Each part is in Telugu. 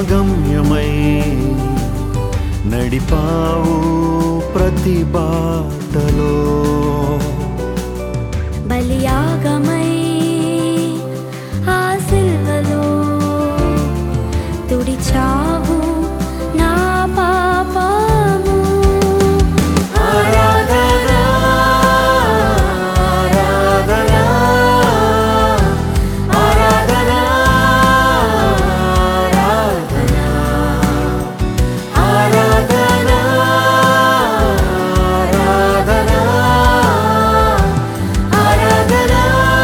గమ్యమై నడిపావు ప్రతి బాటలో బలియాగమై ఆ సిల్వలో తుడిచావు నా పాపము. ఆరాధనా ఆరాధనా ఆరాధనా ఆరాధనా ఆరాధనా ఆరాధనా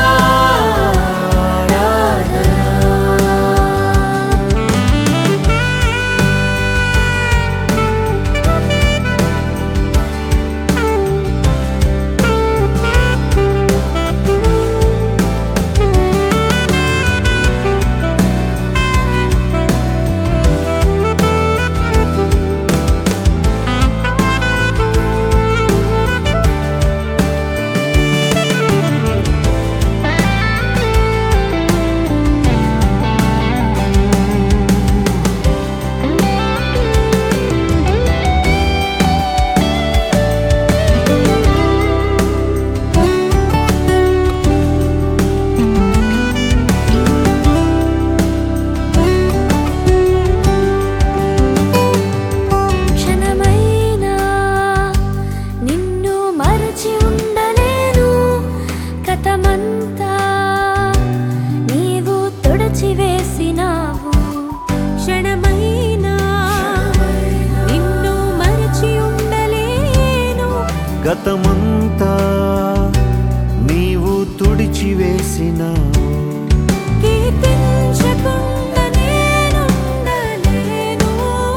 గతమంతా నీవు తుడిచివేసినావు. కీర్తించకుండా నేనుండలేను.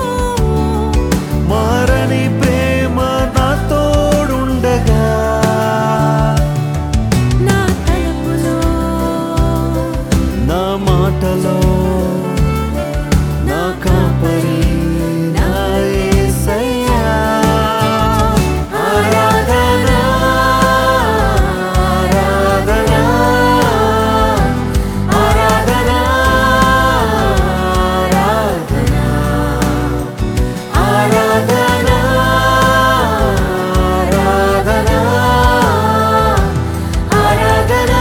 మారని ప్రేమ నా తోడుండగా నా తలుపులో నా మాటలో నా కాపరి నా యేసయ్యా. ఆరాధనా ఆరాధనా ఆరాధనా ఆరాధనా ఆరాధనా ఆరాధనా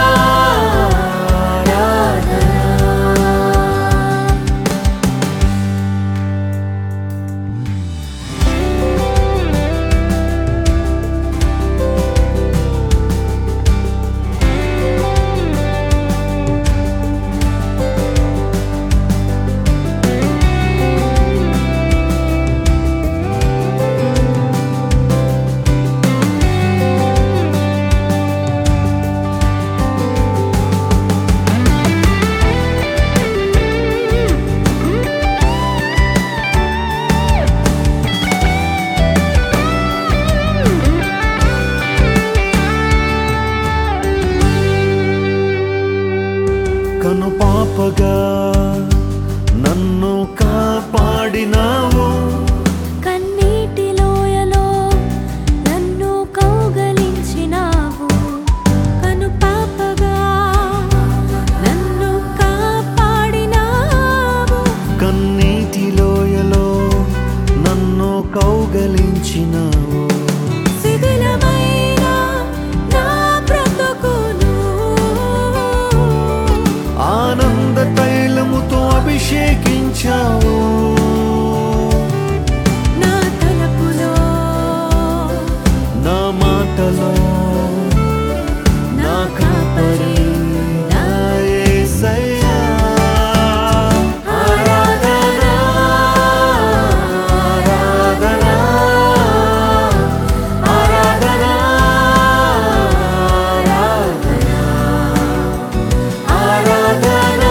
కను పాపగా నన్ను కాపాడినావు. కన్నీటి లోయలో నన్ను కౌగలించినావు. కను పాపగా నన్ను కాపాడినావు. కన్నీటి లోయలో నన్ను కౌగలించినావు. శిథిలమైన నా బ్రతుకును ఆనంద తైలముతో అభిషేకించావు. నా తలుపులో నా మాటలో నా కాపరి నా యేసయ్యా. ఆరాధనా ఆరాధనా ఆరాధనా ఆరాధనా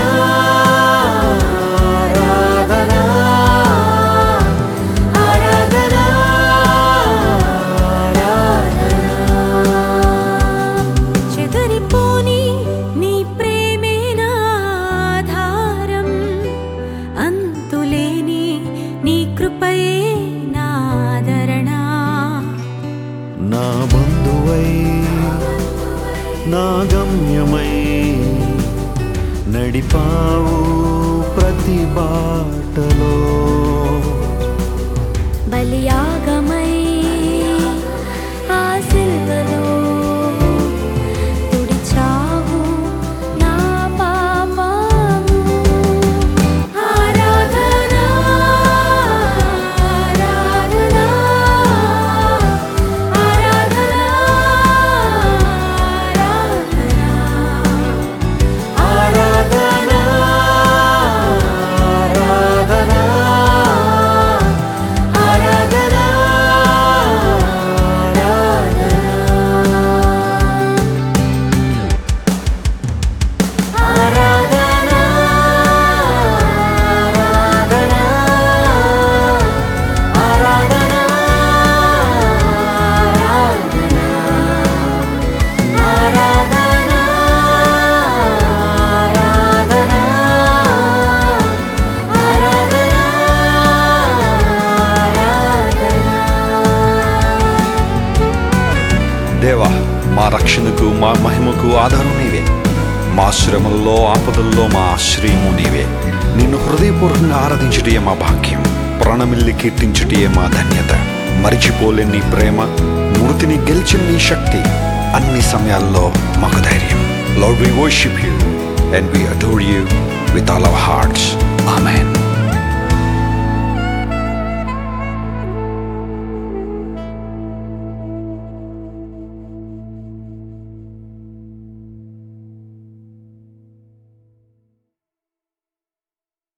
ఆరాధనా చెదరిపోని నీ ప్రేమే నా ఆధారం. అంతులేని నీ కృపయే నా ఆదరణ. నా బంధువై నా గమ్యమై నడిపావు ప్రతి బాట బాటలో బలియాగమై ఆ సిలువలో తుడిచావు నా పాపము. ఆరాధన ఆరాధన ఆరాధన ఆరాధన ఆరాధన ఆరాధన దేవా, మా రక్షణకు మా మహిమకు ఆధారం నీవే. మా శ్రమల్లో ఆపదల్లో మా ఆశ్రయము నీవే. నిన్ను హృదయపూర్వకంగా ఆరాధించుటయే మా భాగ్యం. ప్రాణమిల్లి కీర్తించుటయే మా ధన్యత. మరిచిపోలేని నీ ప్రేమ, మృతిని గెలిచిన నీ శక్తి అన్ని సమయాల్లో మాకు ధైర్యం. Lord, we worship you and we adore you with all our hearts. Amen.